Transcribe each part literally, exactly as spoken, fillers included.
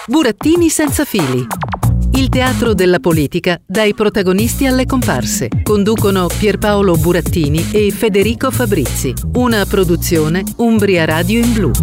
Burattini senza fili. Il teatro della politica dai protagonisti alle comparse. Conducono Pierpaolo Burattini e Federico Fabrizi. Una produzione Umbria Radio in Blu.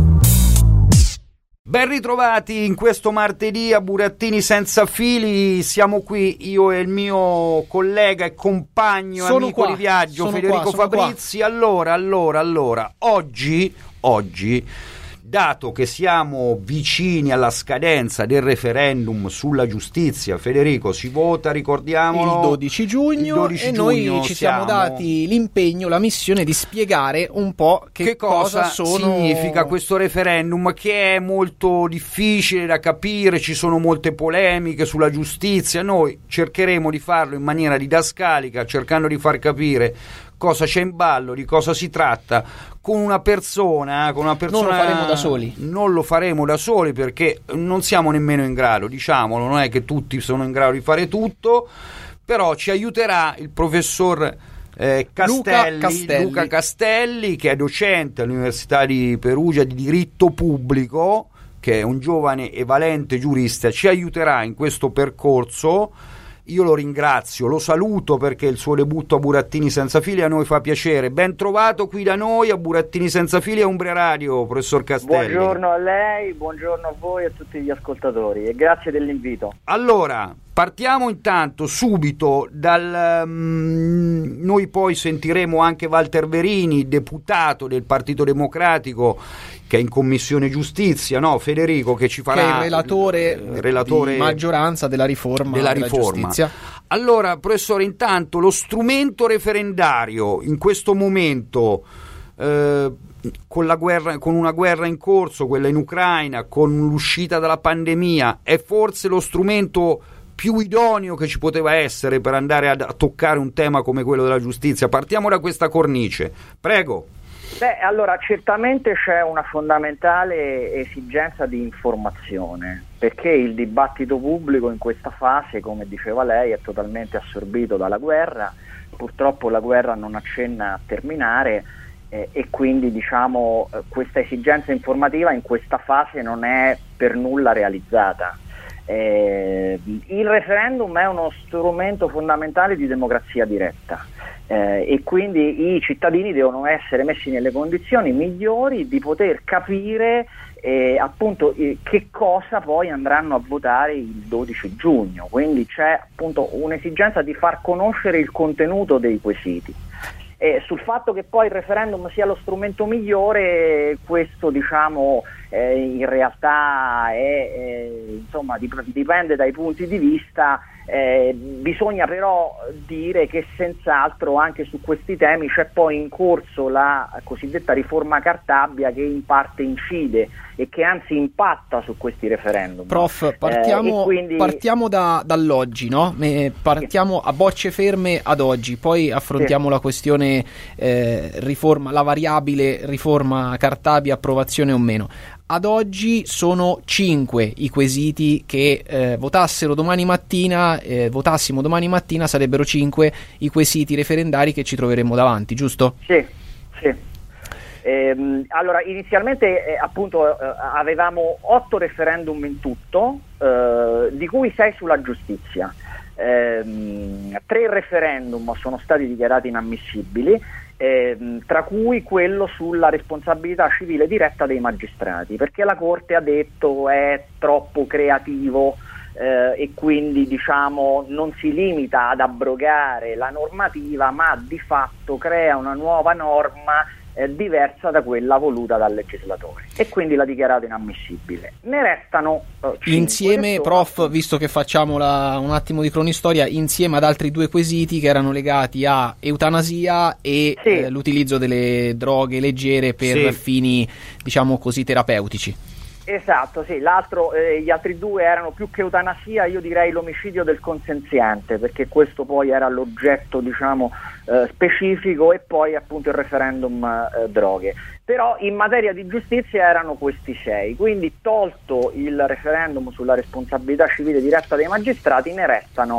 Ben ritrovati in questo martedì a Burattini senza fili. Siamo qui io e il mio collega e compagno, sono amico qua, di viaggio Federico qua, Fabrizi. Allora, allora, allora, oggi, oggi, dato che siamo vicini alla scadenza del referendum sulla giustizia, Federico, si vota, ricordiamolo, il dodici giugno, il dodici e giugno noi ci siamo... siamo dati l'impegno, la missione di spiegare un po' che, che cosa, cosa sono... significa questo referendum, che è molto difficile da capire, ci sono molte polemiche sulla giustizia. Noi cercheremo di farlo in maniera didascalica, cercando di far capire cosa c'è in ballo, di cosa si tratta, con una persona, con una persona... Non lo faremo da soli. Non lo faremo da soli perché non siamo nemmeno in grado, diciamolo, non è che tutti sono in grado di fare tutto, però ci aiuterà il professor eh, Castelli, Luca Castelli. Luca Castelli, che è docente all'Università di Perugia di diritto pubblico, che è un giovane e valente giurista, ci aiuterà in questo percorso. Io lo ringrazio, lo saluto perché il suo debutto a Burattini senza fili a noi fa piacere. Ben trovato qui da noi a Burattini senza fili a Umbria Radio, professor Castelli. Buongiorno a lei, buongiorno a voi e a tutti gli ascoltatori e grazie dell'invito. Allora, partiamo intanto subito dal... Um, noi poi sentiremo anche Walter Verini, deputato del Partito Democratico, che è in Commissione Giustizia, no Federico, che ci farà... Che è il relatore, il relatore di maggioranza della riforma della della riforma. giustizia. Allora, professore, intanto lo strumento referendario in questo momento, eh, con la guerra, con una guerra in corso, quella in Ucraina, con l'uscita dalla pandemia, è forse lo strumento più idoneo che ci poteva essere per andare a, a toccare un tema come quello della giustizia? Partiamo da questa cornice, prego. Beh, allora certamente c'è una fondamentale esigenza di informazione, perché il dibattito pubblico in questa fase, come diceva lei, è totalmente assorbito dalla guerra. Purtroppo la guerra non accenna a terminare eh, e quindi diciamo questa esigenza informativa in questa fase non è per nulla realizzata. Eh, il referendum è uno strumento fondamentale di democrazia diretta. Eh, e quindi i cittadini devono essere messi nelle condizioni migliori di poter capire eh, appunto eh, che cosa poi andranno a votare il dodici giugno, quindi c'è appunto un'esigenza di far conoscere il contenuto dei quesiti. E sul fatto che poi il referendum sia lo strumento migliore, questo diciamo eh, in realtà è, eh, insomma dip- dipende dai punti di vista. Eh, bisogna però dire che senz'altro anche su questi temi c'è poi in corso la cosiddetta riforma Cartabia, che in parte incide e che anzi impatta su questi referendum. Prof, partiamo, eh, quindi... partiamo da, dall'oggi, no? Eh, partiamo a bocce ferme ad oggi, poi affrontiamo sì. la questione eh, riforma, la variabile riforma Cartabia, approvazione o meno. Ad oggi sono cinque i quesiti che eh, votassero domani mattina, eh, votassimo domani mattina, sarebbero cinque i quesiti referendari che ci troveremo davanti, giusto? Sì, sì. Ehm, allora, inizialmente eh, appunto eh, avevamo otto referendum in tutto, eh, di cui sei sulla giustizia. Ehm, tre referendum sono stati dichiarati inammissibili. Eh, tra cui quello sulla responsabilità civile diretta dei magistrati, perché la Corte ha detto è troppo creativo eh, e quindi diciamo non si limita ad abrogare la normativa, ma di fatto crea una nuova norma eh, diversa da quella voluta dal legislatore e quindi l'ha dichiarato inammissibile. Ne restano eh, insieme, prof, visto che facciamo la, un attimo di cronistoria, insieme ad altri due quesiti che erano legati a eutanasia e sì. eh, l'utilizzo delle droghe leggere per sì. fini, diciamo così, terapeutici. Esatto, sì, l'altro, eh, gli altri due erano più che eutanasia, io direi l'omicidio del consenziente, perché questo poi era l'oggetto, diciamo, eh, specifico, e poi appunto il referendum eh, droghe. Però in materia di giustizia erano questi sei, quindi tolto il referendum sulla responsabilità civile diretta dei magistrati ne restano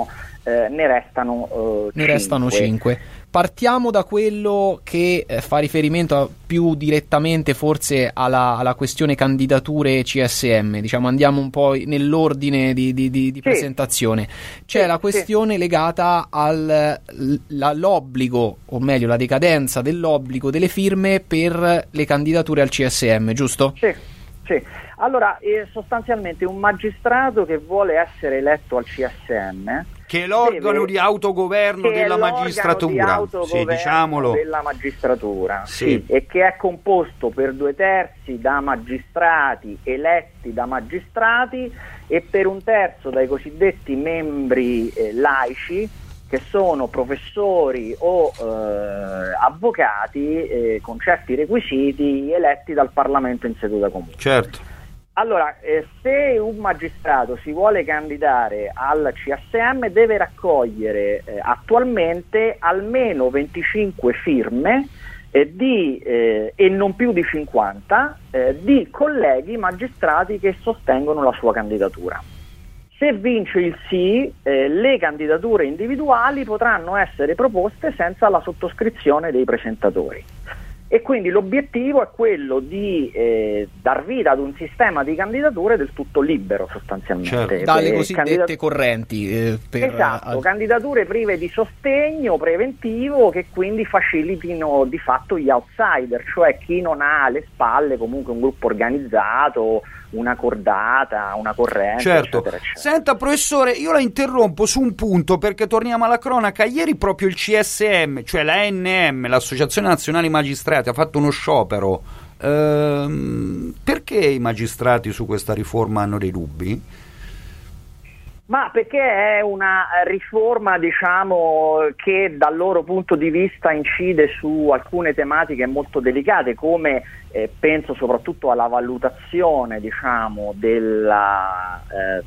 eh, ne restano eh, ne restano cinque. Partiamo da quello che eh, fa riferimento a, più direttamente forse alla, alla questione candidature C S M, diciamo andiamo un po' nell'ordine di, di, di, di sì. presentazione. C'è sì, la questione sì. legata al, all'obbligo, o meglio la decadenza dell'obbligo delle firme per le candidature al C S M, giusto? Sì, sì. Allora, eh, sostanzialmente un magistrato che vuole essere eletto al C S M, che è l'organo deve, di autogoverno della magistratura, di autogoverno sì, diciamolo. della magistratura sì. Sì, e che è composto per due terzi da magistrati eletti da magistrati e per un terzo dai cosiddetti membri eh, laici, che sono professori o eh, avvocati eh, con certi requisiti eletti dal Parlamento in seduta comune. Certo. Allora, eh, se un magistrato si vuole candidare al C S M deve raccogliere eh, attualmente almeno venticinque firme eh, di, eh, e non più di cinquanta eh, di colleghi magistrati che sostengono la sua candidatura. Se vince il sì, eh, le candidature individuali potranno essere proposte senza la sottoscrizione dei presentatori. E quindi l'obiettivo è quello di eh, dar vita ad un sistema di candidature del tutto libero, sostanzialmente. Certo. Dalle cosiddette candidat- correnti. Eh, per, esatto, a... candidature prive di sostegno preventivo che quindi facilitino di fatto gli outsider, cioè chi non ha alle spalle comunque un gruppo organizzato, una cordata, una corrente, certo. eccetera, eccetera. Senta professore, io la interrompo su un punto perché torniamo alla cronaca. Ieri proprio il C S M, cioè la A N M, l'Associazione Nazionale Magistrati, ha fatto uno sciopero. Ehm, perché i magistrati su questa riforma hanno dei dubbi? Ma perché è una riforma, diciamo, che dal loro punto di vista incide su alcune tematiche molto delicate, come eh, penso soprattutto alla valutazione, diciamo, della, eh,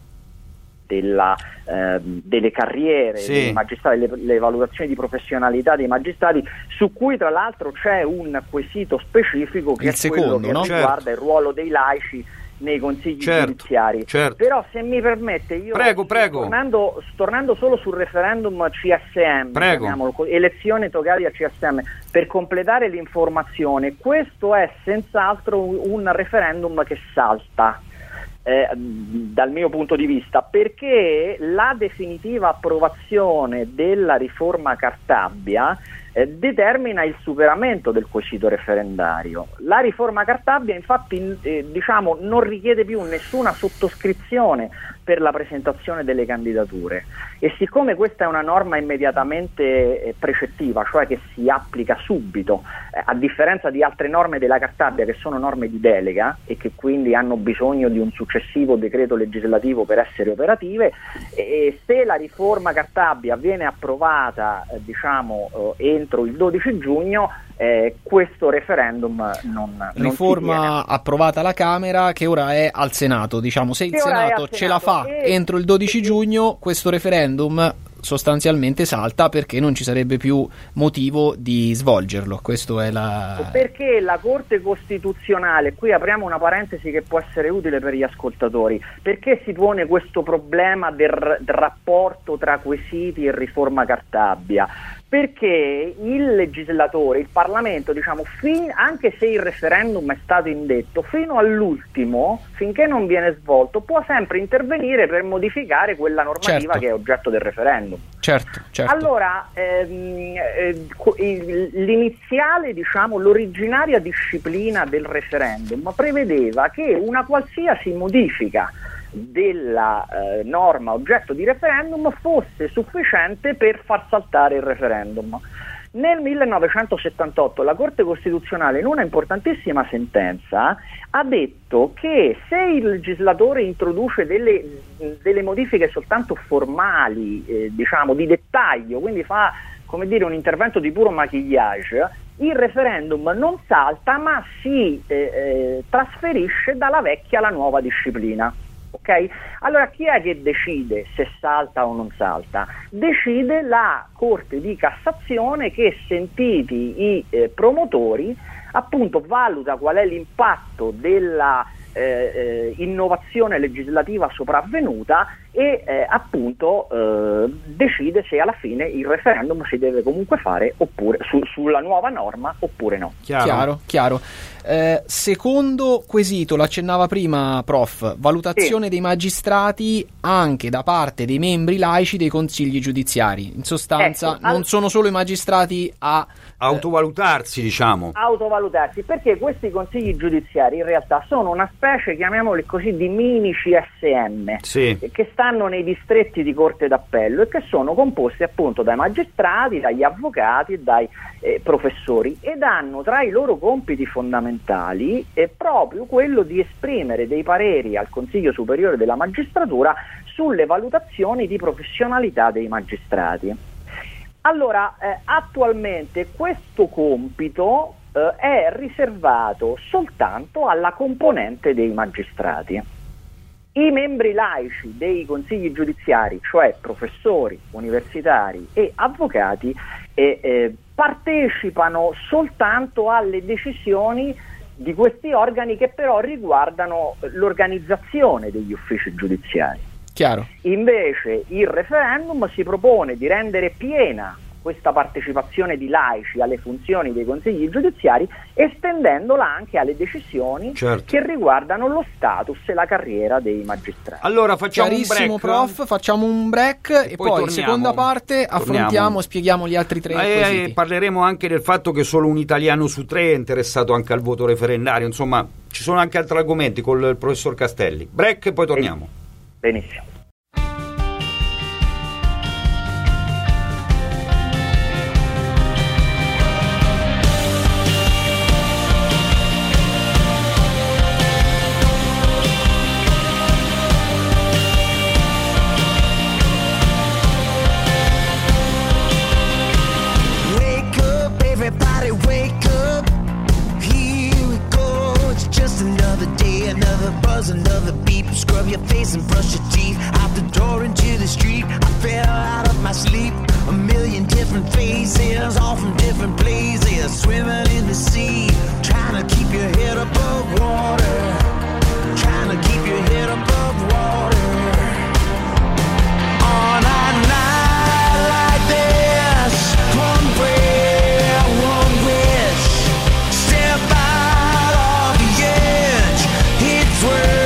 della, eh, delle carriere sì. dei magistrati, le, le valutazioni di professionalità dei magistrati, su cui tra l'altro c'è un quesito specifico che il è secondo, quello che no? riguarda certo. il ruolo dei laici nei consigli certo, giudiziari. certo. Però se mi permette io prego, prego. Tornando, tornando solo sul referendum C S M, chiamiamolo, elezione toccati a C S M, per completare l'informazione, questo è senz'altro un, un referendum che salta eh, dal mio punto di vista, perché la definitiva approvazione della riforma Cartabia Eh, determina il superamento del quesito referendario. La riforma Cartabia infatti eh, diciamo non richiede più nessuna sottoscrizione per la presentazione delle candidature e siccome questa è una norma immediatamente eh, precettiva, cioè che si applica subito, eh, a differenza di altre norme della Cartabia che sono norme di delega e che quindi hanno bisogno di un successivo decreto legislativo per essere operative, e se la riforma Cartabia viene approvata eh, diciamo eh, entro il dodici giugno, eh, questo referendum non, non riforma approvata alla Camera che ora è al Senato, diciamo se il che Senato ce la fa e... entro il dodici giugno, questo referendum sostanzialmente salta perché non ci sarebbe più motivo di svolgerlo. Questo è la... Perché la Corte Costituzionale, qui apriamo una parentesi che può essere utile per gli ascoltatori, perché si pone questo problema del, del rapporto tra quesiti e riforma Cartabia? Perché il legislatore, il Parlamento, diciamo, fin, anche se il referendum è stato indetto, fino all'ultimo, finché non viene svolto, può sempre intervenire per modificare quella normativa certo. che è oggetto del referendum. Certo, certo. Allora, ehm, eh, l'iniziale, diciamo, l'originaria disciplina del referendum prevedeva che una qualsiasi modifica della eh, norma oggetto di referendum fosse sufficiente per far saltare il referendum. Nel millenovecentosettantotto la Corte Costituzionale, in una importantissima sentenza, ha detto che se il legislatore introduce delle, delle modifiche soltanto formali, eh, diciamo di dettaglio, quindi fa, come dire, un intervento di puro maquillage, il referendum non salta ma si eh, eh, trasferisce dalla vecchia alla nuova disciplina. Ok? Allora chi è che decide se salta o non salta? Decide la Corte di Cassazione che, sentiti i eh, promotori, appunto valuta qual è l'impatto della eh, eh, innovazione legislativa sopravvenuta e eh, appunto eh, decide se alla fine il referendum si deve comunque fare oppure su, sulla nuova norma oppure no. Chiaro, chiaro. chiaro. Eh, secondo quesito, l'accennava prima prof, valutazione sì. dei magistrati anche da parte dei membri laici dei consigli giudiziari. In sostanza ecco, non al... sono solo i magistrati a autovalutarsi, diciamo. Autovalutarsi, perché questi consigli giudiziari in realtà sono una specie, chiamiamoli così, di mini C S M sì. che stanno nei distretti di corte d'appello e che sono composti appunto dai magistrati, dagli avvocati e dai eh, professori, ed hanno tra i loro compiti fondamentali è proprio quello di esprimere dei pareri al Consiglio Superiore della Magistratura sulle valutazioni di professionalità dei magistrati. Allora, eh, attualmente questo compito eh, è riservato soltanto alla componente dei magistrati. I membri laici dei consigli giudiziari, cioè professori, universitari e avvocati, eh, eh, partecipano soltanto alle decisioni di questi organi che però riguardano l'organizzazione degli uffici giudiziari. Chiaro. Invece il referendum si propone di rendere piena questa partecipazione di laici alle funzioni dei consigli giudiziari, estendendola anche alle decisioni certo. che riguardano lo status e la carriera dei magistrati. Allora facciamo Chiarissimo, un break. prof, facciamo un break e, e poi, poi in seconda parte affrontiamo, torniamo. spieghiamo gli altri tre eh, quesiti. Eh, parleremo anche del fatto che solo un italiano su tre è interessato anche al voto referendario, insomma ci sono anche altri argomenti con il professor Castelli. Break e poi torniamo. Benissimo. Another beep, scrub your face and brush your teeth. Out the door into the street, I fell out of my sleep. A million different faces, all from different places. Swimming in the sea, trying to keep your head above water. Trying to keep your head above water. On a night like this, one prayer, one wish. Step out of the edge, it's worth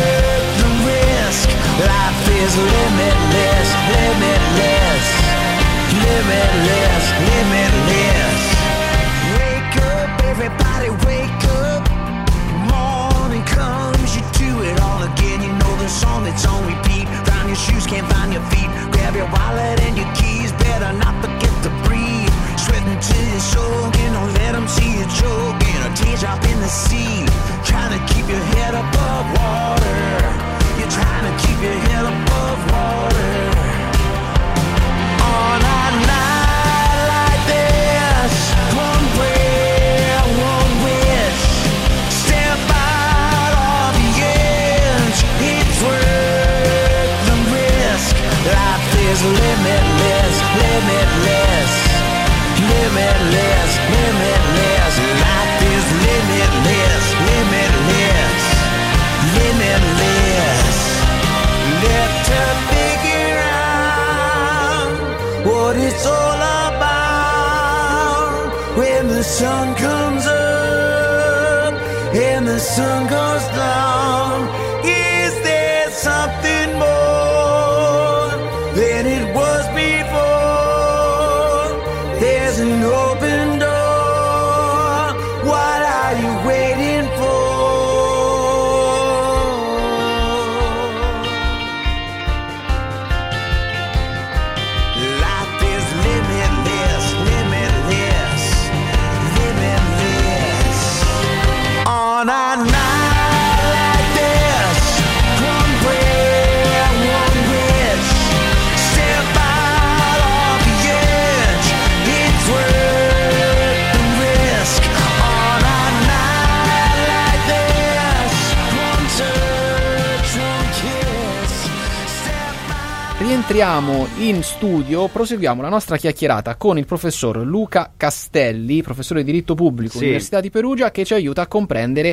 is limitless, limitless, limitless, limitless. Wake up, everybody wake up. Morning comes, you do it all again. You know the song that's on repeat. Found your shoes, can't find your feet. Grab your wallet and your keys, better not forget to breathe. Sweating till you're soaking, don't let them see you choking. A teardrop in the sea, trying to keep your head above water. You're trying to keep your head above water. On a night like this, one prayer, one wish. Step out of the edge, it's worth the risk. Life is limitless, limitless, limitless, limitless. Life is limitless, limitless, limitless. Left to figure out what it's all about. When the sun comes up and the sun goes down, is there something more than it was before? There's an open door. What are you waiting for? On a night like this, one prayer, one wish. Step out of the edge, it's worth the risk. On a night like this, one touch, one kiss. Step out. Rientriamo in studio, proseguiamo la nostra chiacchierata con il professor Luca Castelli, professore di diritto pubblico, sì. Università di Perugia, che ci aiuta a comprendere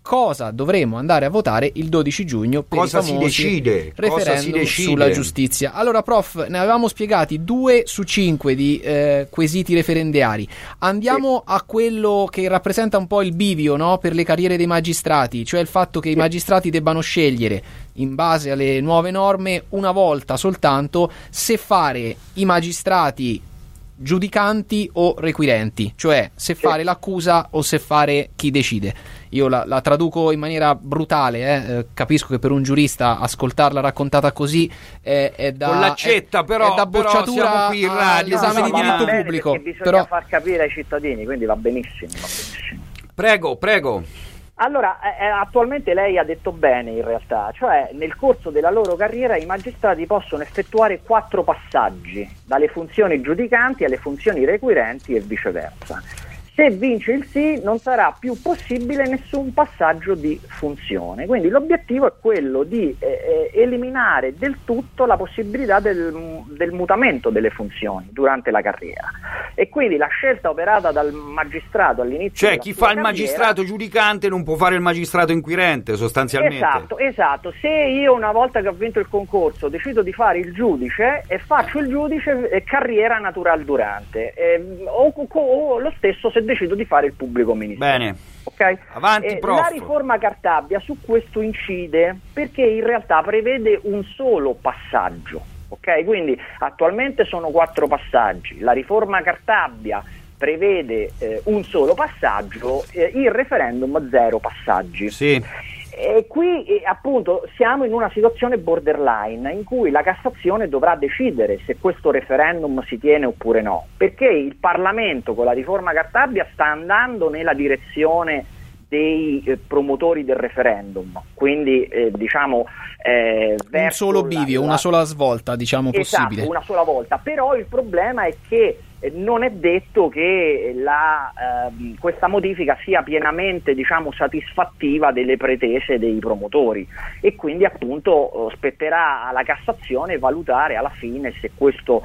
cosa dovremo andare a votare il dodici giugno per cosa i famosi si decide? referendum cosa si decide? sulla giustizia. Allora, prof, ne avevamo spiegati due su cinque di eh, quesiti referendari. Andiamo sì. a quello che rappresenta un po' il bivio, no? Per le carriere dei magistrati, cioè il fatto che sì. i magistrati debbano scegliere in base alle nuove norme una volta soltanto se fare i magistrati giudicanti o requirenti, cioè se fare sì. l'accusa o se fare chi decide. Io la, la traduco in maniera brutale, eh. Eh, capisco che per un giurista ascoltarla raccontata così è, è da con l'accetta, è, però, è da bocciatura però qui in radio, all'esame no, di no, diritto bene, pubblico. Bisogna però... far capire ai cittadini, quindi va benissimo, va benissimo. Prego, prego. Allora, eh, attualmente lei ha detto bene in realtà, cioè nel corso della loro carriera i magistrati possono effettuare quattro passaggi, dalle funzioni giudicanti alle funzioni requirenti e viceversa. Se vince il sì non sarà più possibile nessun passaggio di funzione, quindi l'obiettivo è quello di eh, eliminare del tutto la possibilità del, del mutamento delle funzioni durante la carriera, e quindi la scelta operata dal magistrato all'inizio, cioè chi fa il carriera, magistrato giudicante non può fare il magistrato inquirente sostanzialmente. Esatto, esatto. Se io una volta che ho vinto il concorso decido di fare il giudice e faccio il giudice, eh, carriera natural durante, eh, o, o, o lo stesso se decido di fare il pubblico ministero. Bene, okay? Avanti, eh, prof. La riforma Cartabia su questo incide perché in realtà prevede un solo passaggio, ok? Quindi attualmente sono quattro passaggi, la riforma Cartabia prevede eh, un solo passaggio, eh, il referendum zero passaggi. Sì. E qui eh, appunto siamo in una situazione borderline in cui la Cassazione dovrà decidere se questo referendum si tiene oppure no, perché il Parlamento con la riforma Cartabia sta andando nella direzione dei eh, promotori del referendum, quindi eh, diciamo eh, un solo bivio, la, la... una sola svolta, diciamo, esatto, possibile. Una sola volta, però il problema è che non è detto che la, eh, questa modifica sia pienamente, diciamo, satisfattiva delle pretese dei promotori, e quindi appunto spetterà alla Cassazione valutare alla fine se questo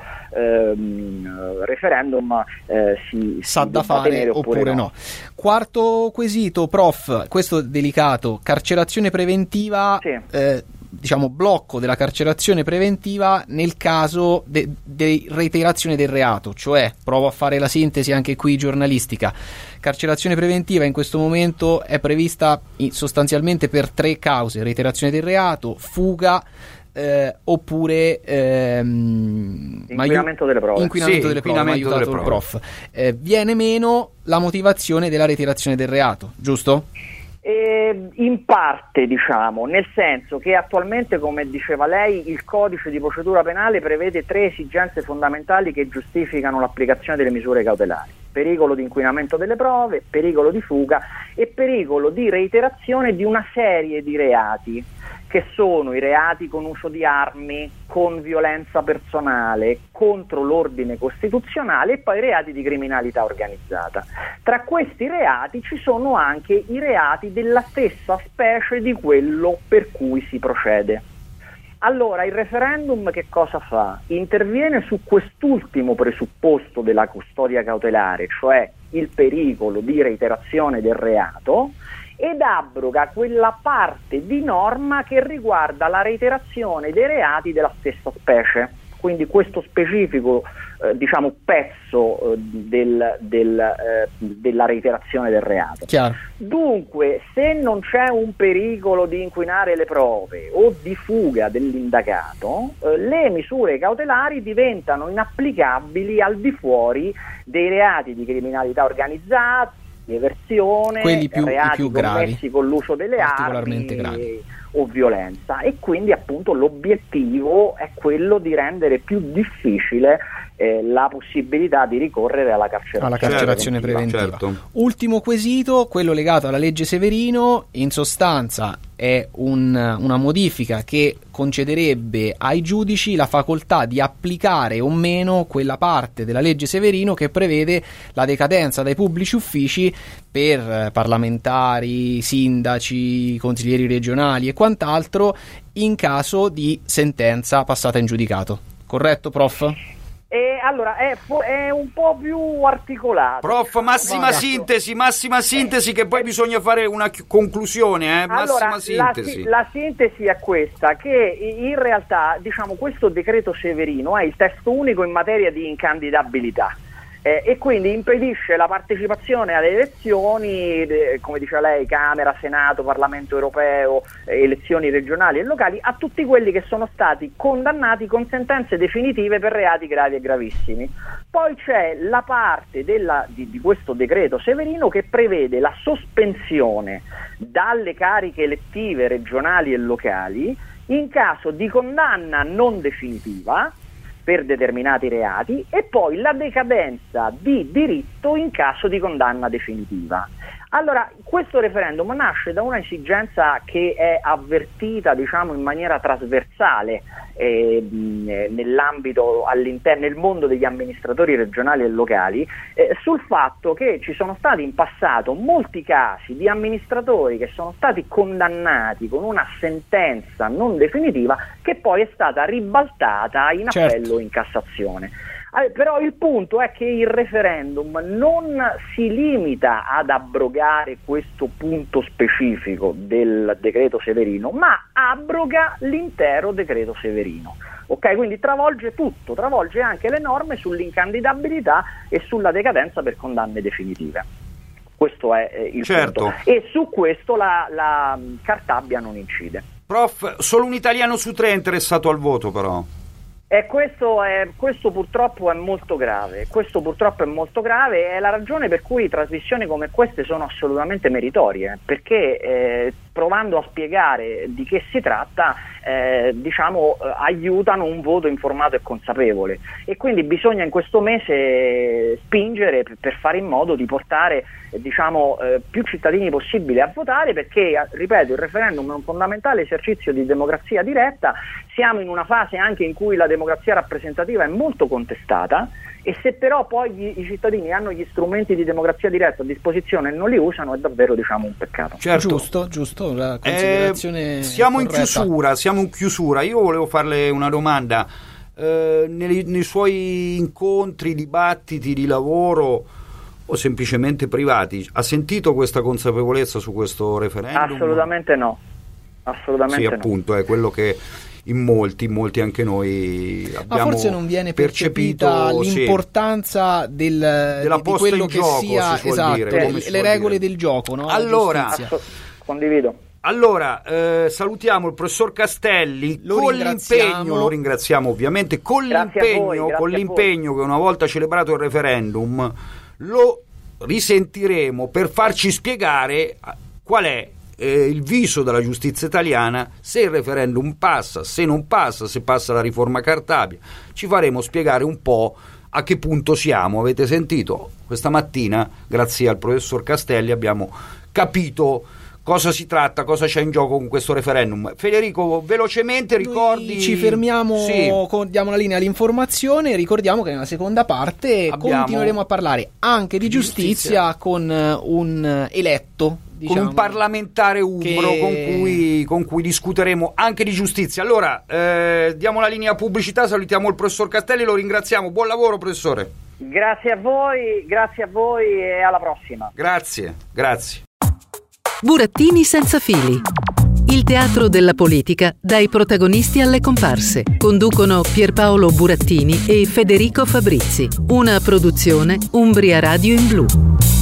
ehm, referendum eh, si sa da fare oppure, oppure no. no. Quarto quesito, prof, questo delicato: carcerazione preventiva. Sì. Eh, diciamo blocco della carcerazione preventiva nel caso di de- reiterazione del reato, cioè provo a fare la sintesi anche qui giornalistica. Carcerazione preventiva in questo momento è prevista in, sostanzialmente per tre cause: reiterazione del reato, fuga eh, oppure ehm, inquinamento delle prove. Inquinamento sì, delle prove, mi ha aiutato il prof. Eh, viene meno la motivazione della reiterazione del reato, giusto? Eh, in parte, diciamo, nel senso che attualmente, come diceva lei, il codice di procedura penale prevede tre esigenze fondamentali che giustificano l'applicazione delle misure cautelari: pericolo di inquinamento delle prove, pericolo di fuga e pericolo di reiterazione di una serie di reati, che sono i reati con uso di armi, con violenza personale, contro l'ordine costituzionale e poi i reati di criminalità organizzata. Tra questi reati ci sono anche i reati della stessa specie di quello per cui si procede. Allora, il referendum che cosa fa? Interviene su quest'ultimo presupposto della custodia cautelare, cioè il pericolo di reiterazione del reato, ed abroga quella parte di norma che riguarda la reiterazione dei reati della stessa specie. Quindi questo specifico eh, diciamo pezzo eh, del, del, eh, della reiterazione del reato. Chiaro. Dunque, se non c'è un pericolo di inquinare le prove o di fuga dell'indagato, eh, le misure cautelari diventano inapplicabili al di fuori dei reati di criminalità organizzata, di eversione, quelli più, reati più commessi gravi, con l'uso delle armi gravi. o violenza, e quindi appunto l'obiettivo è quello di rendere più difficile eh, la possibilità di ricorrere alla carcerazione, alla carcerazione preventiva. preventiva. Certo. Ultimo quesito, quello legato alla legge Severino. In sostanza è un, una modifica che concederebbe ai giudici la facoltà di applicare o meno quella parte della legge Severino che prevede la decadenza dai pubblici uffici per parlamentari, sindaci, consiglieri regionali e quant'altro in caso di sentenza passata in giudicato. Corretto, prof? E allora è, è un po' più articolato. Prof, massima Vada. sintesi, massima sintesi, che poi bisogna fare una chi- conclusione, eh? Massima Allora, sintesi. La, la sintesi è questa, che in realtà, diciamo, questo decreto Severino è il testo unico in materia di incandidabilità. Eh, e quindi impedisce la partecipazione alle elezioni, eh, come dice lei, Camera, Senato, Parlamento europeo, eh, elezioni regionali e locali, a tutti quelli che sono stati condannati con sentenze definitive per reati gravi e gravissimi. Poi c'è la parte della, di, di questo decreto Severino che prevede la sospensione dalle cariche elettive regionali e locali in caso di condanna non definitiva per determinati reati, e poi la decadenza di diritto in caso di condanna definitiva. Allora, questo referendum nasce da una esigenza che è avvertita, diciamo, in maniera trasversale eh, nell'ambito, all'interno, nel mondo degli amministratori regionali e locali, eh, sul fatto che ci sono stati in passato molti casi di amministratori che sono stati condannati con una sentenza non definitiva che poi è stata ribaltata in appello, certo, in Cassazione. Eh, però il punto è che il referendum non si limita ad abrogare questo punto specifico del decreto Severino, ma abroga l'intero decreto Severino. Ok, quindi travolge tutto, travolge anche le norme sull'incandidabilità e sulla decadenza per condanne definitive. Questo è eh, il certo. punto. E su questo la, la Cartabia non incide. Prof, solo un italiano su tre è interessato al voto, però. E questo, è, questo purtroppo è molto grave, questo purtroppo è molto grave, è la ragione per cui trasmissioni come queste sono assolutamente meritorie, perché eh, provando a spiegare di che si tratta, eh, diciamo, eh, aiutano un voto informato e consapevole, e quindi bisogna in questo mese spingere per, per fare in modo di portare eh, diciamo, eh, più cittadini possibile a votare, perché, ripeto, il referendum è un fondamentale esercizio di democrazia diretta. Siamo in una fase anche in cui la democrazia rappresentativa è molto contestata, e se però poi gli, i cittadini hanno gli strumenti di democrazia diretta a disposizione e non li usano, è davvero, diciamo, un peccato. Certo. Giusto, giusto, la considerazione eh, siamo corretta. in chiusura, siamo in chiusura. Io volevo farle una domanda. Eh, nei, nei suoi incontri, dibattiti di lavoro o semplicemente privati, ha sentito questa consapevolezza su questo referendum? Assolutamente no. Assolutamente sì, no. appunto, è quello che in molti, in molti anche noi abbiamo. Ma forse non viene percepita l'importanza sì. del, della di, di quello che gioco, sia, si esatto, dire, le, le regole dire. del gioco, no? Allora, condivido. Allora, eh, salutiamo il professor Castelli, lo con ringraziamo. l'impegno, lo ringraziamo ovviamente, con grazie l'impegno, voi, con l'impegno che una volta celebrato il referendum lo risentiremo per farci spiegare qual è Eh, il viso della giustizia italiana, se il referendum passa, se non passa, se passa la riforma Cartabia. Ci faremo spiegare un po' a che punto siamo. Avete sentito? Questa mattina, grazie al professor Castelli, abbiamo capito cosa si tratta, cosa c'è in gioco con questo referendum. Federico, velocemente ricordi... Noi ci fermiamo, sì. con, diamo la linea all'informazione, ricordiamo che nella seconda parte abbiamo continueremo a parlare anche di giustizia, giustizia con un eletto, diciamo, con un parlamentare umbro che... con, cui, con cui discuteremo anche di giustizia. Allora, eh, diamo la linea pubblicità, salutiamo il professor Castelli, lo ringraziamo. Buon lavoro, professore. Grazie a voi, grazie a voi e alla prossima. Grazie, grazie. Burattini senza fili. Il teatro della politica dai protagonisti alle comparse. Conducono Pierpaolo Burattini e Federico Fabrizi. Una produzione Umbria Radio in Blu.